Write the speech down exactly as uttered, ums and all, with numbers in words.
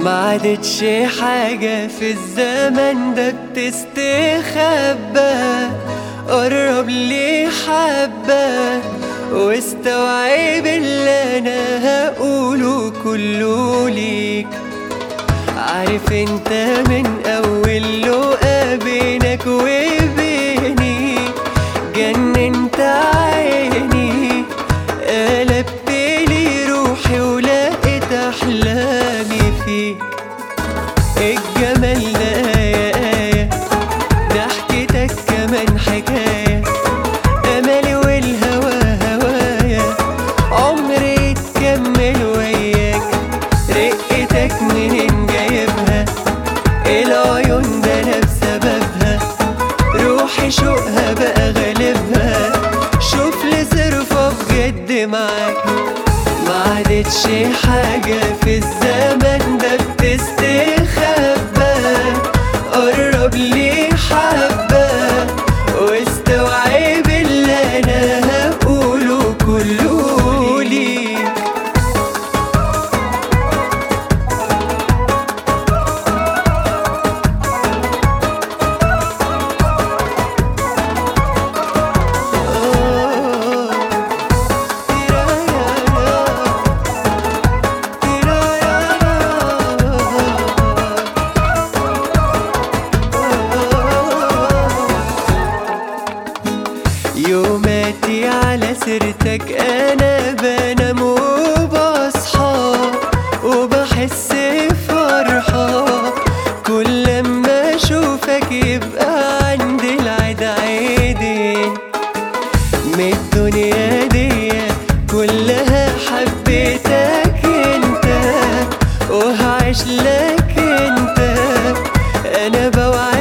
عادتش حاجة في الزمن ده بتستخبى. قرب لي حبة واستوعب اللي انا هقوله كله ليك. عارف انت من اول لقا بينك وبيني جننت عيني، قلبت لي روحي ولقيت احلامي فيك. الجمال ده آية آية، ضحكتك كمان حكاية، امالي والهوى هوايا، عمري اتكمل وياك. رقتك منين جايبها؟ العيون ده انا بسببها، روحي شوقها بقى غالبها. شوف لي صرفة بجد معاك، معادتش حاجة في الزمن ده بتستخبى. قرب لي حبة واستوعب اللي انا هقوله كله ليك. يوماتي على سيرتك انا بنام وبصحى، وبحس بفرحة كل لما اشوفك. يبقى عندي العيد عيدين من الدنيا دي كلها، حبيتك انت وهعيش لك انت. انا بوعد